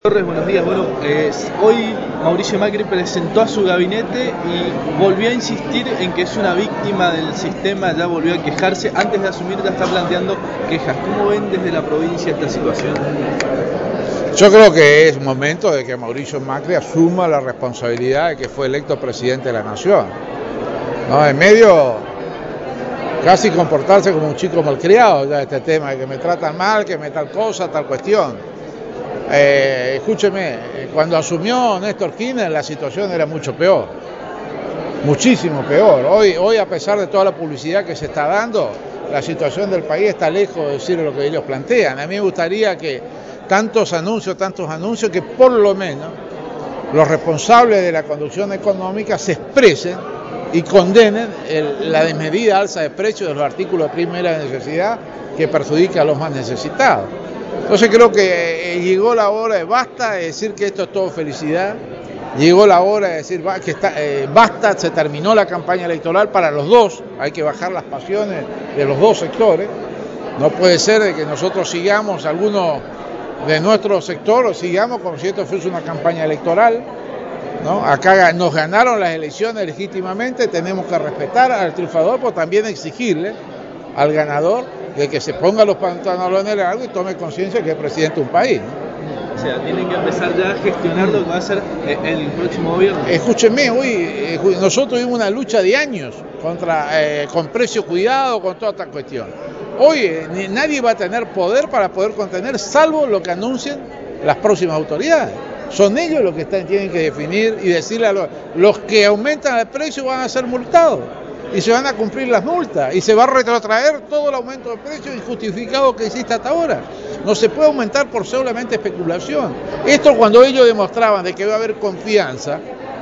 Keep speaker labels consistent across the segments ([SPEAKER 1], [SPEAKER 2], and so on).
[SPEAKER 1] Torres, buenos días. Bueno, hoy Mauricio Macri presentó a su gabinete y volvió a insistir en que es una víctima del sistema, ya volvió a quejarse, antes de asumir ya está planteando quejas. ¿Cómo ven desde la provincia esta situación?
[SPEAKER 2] Yo creo que es momento de que Mauricio Macri asuma la responsabilidad de que fue electo presidente de la nación. ¿No? En medio, casi comportarse como un chico malcriado, ya este tema de que me tratan mal, que me tal cosa, tal cuestión. Escúcheme, cuando asumió Néstor Kirchner la situación era mucho peor, muchísimo peor. Hoy a pesar de toda la publicidad que se está dando, la situación del país está lejos de decir lo que ellos plantean. A mí me gustaría que tantos anuncios, que por lo menos los responsables de la conducción económica se expresen y condenen la desmedida alza de precios de los artículos de primera necesidad que perjudica a los más necesitados. Entonces creo que llegó la hora de basta de decir que esto es todo felicidad, llegó la hora de decir que basta, se terminó la campaña electoral para los dos, hay que bajar las pasiones de los dos sectores. No puede ser de que nosotros sigamos, algunos de nuestro sector, sigamos como si esto fuese una campaña electoral, ¿no? Acá nos ganaron las elecciones legítimamente, tenemos que respetar al triunfador, pero también exigirle al ganador de que se ponga los pantalones largos y tome conciencia que es presidente de un país, ¿no?
[SPEAKER 1] O sea, tienen que empezar ya a gestionar lo que va a ser el próximo gobierno.
[SPEAKER 2] Escúcheme, nosotros tuvimos una lucha de años con precio cuidado, con toda esta cuestión. Hoy nadie va a tener poder para poder contener, salvo lo que anuncien las próximas autoridades. Son ellos los que tienen que definir y decirle a los que aumentan el precio van a ser multados. Y se van a cumplir las multas y se va a retrotraer todo el aumento de precios injustificado que existe hasta ahora. No se puede aumentar por solamente especulación. Esto, cuando ellos demostraban de que va a haber confianza,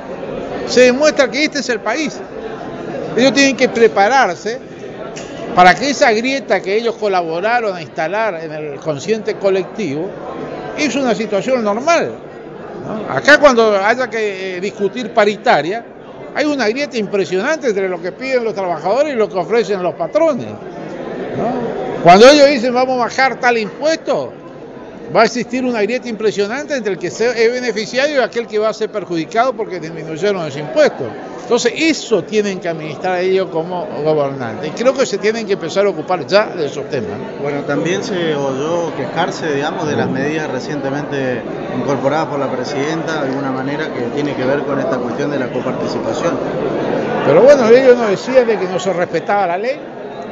[SPEAKER 2] se demuestra que este es el país. Ellos tienen que prepararse para que esa grieta que ellos colaboraron a instalar en el consciente colectivo es una situación normal, ¿no? Acá, cuando haya que discutir paritaria, hay una grieta impresionante entre lo que piden los trabajadores y lo que ofrecen los patrones, ¿no? Cuando ellos dicen vamos a bajar tal impuesto, va a existir una grieta impresionante entre el que es beneficiario y aquel que va a ser perjudicado porque disminuyeron ese impuesto. Entonces eso tienen que administrar ellos como gobernantes y creo que se tienen que empezar a ocupar ya de esos temas.
[SPEAKER 3] Bueno, también se oyó quejarse, digamos, de las medidas recientemente incorporadas por la presidenta, de alguna manera, que tiene que ver con esta cuestión de la coparticipación.
[SPEAKER 2] Pero bueno, ellos nos decían de que no se respetaba la ley.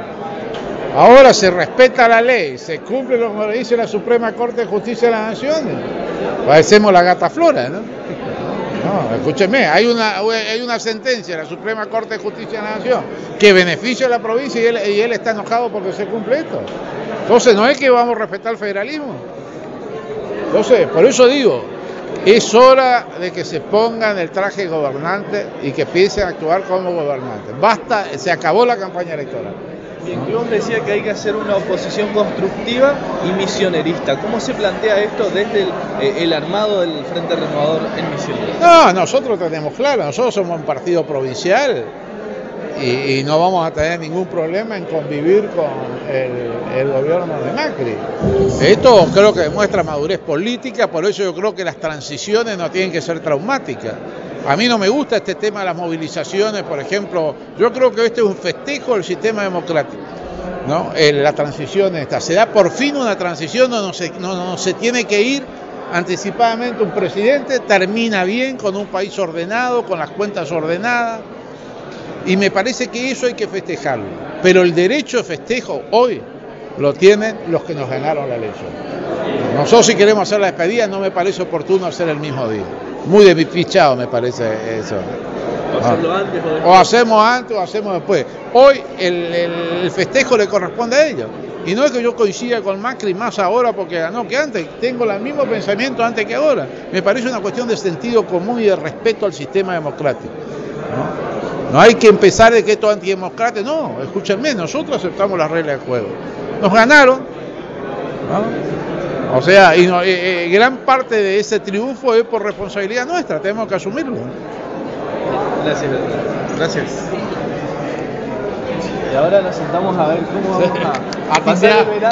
[SPEAKER 2] Ahora se respeta la ley, se cumple lo que dice la Suprema Corte de Justicia de la Nación. Parecemos la gata Flora, ¿no? No, escúcheme, hay una sentencia de la Suprema Corte de Justicia de la Nación que beneficia a la provincia y él está enojado porque se cumple esto. Entonces no es que vamos a respetar el federalismo. Entonces, por eso digo, es hora de que se pongan el traje gobernante y que empiecen a actuar como gobernantes. Basta, se acabó la campaña electoral.
[SPEAKER 1] Bien, Clon decía que hay que hacer una oposición constructiva y misionerista. ¿Cómo se plantea esto desde el armado del Frente Renovador en Misiones?
[SPEAKER 2] No, nosotros tenemos claro, nosotros somos un partido provincial y no vamos a tener ningún problema en convivir con el gobierno de Macri. Esto creo que demuestra madurez política, por eso yo creo que las transiciones no tienen que ser traumáticas. A mí no me gusta este tema de las movilizaciones, por ejemplo. Yo creo que este es un festejo del sistema democrático, ¿no? La transición esta. Se da por fin una transición donde no se tiene que ir anticipadamente un presidente, termina bien, con un país ordenado, con las cuentas ordenadas. Y me parece que eso hay que festejarlo. Pero el derecho de festejo hoy lo tienen los que nos ganaron la elección. Nosotros, si queremos hacer la despedida, no me parece oportuno hacer el mismo día. Muy despichado me parece eso.
[SPEAKER 1] ¿Hacerlo antes o después?
[SPEAKER 2] O hacemos antes o hacemos después. Hoy el festejo le corresponde a ellos. Y no es que yo coincida con Macri más ahora porque ganó que antes. Tengo el mismo pensamiento antes que ahora. Me parece una cuestión de sentido común y de respeto al sistema democrático, ¿no? No hay que empezar de que esto es antidemocrático. No, escúchenme, nosotros aceptamos las reglas del juego. Nos ganaron, ¿no? O sea, gran parte de ese triunfo es por responsabilidad nuestra, tenemos que asumirlo.
[SPEAKER 1] Gracias.
[SPEAKER 3] Gracias.
[SPEAKER 1] Y ahora nos sentamos a ver cómo vamos a pasar el verano.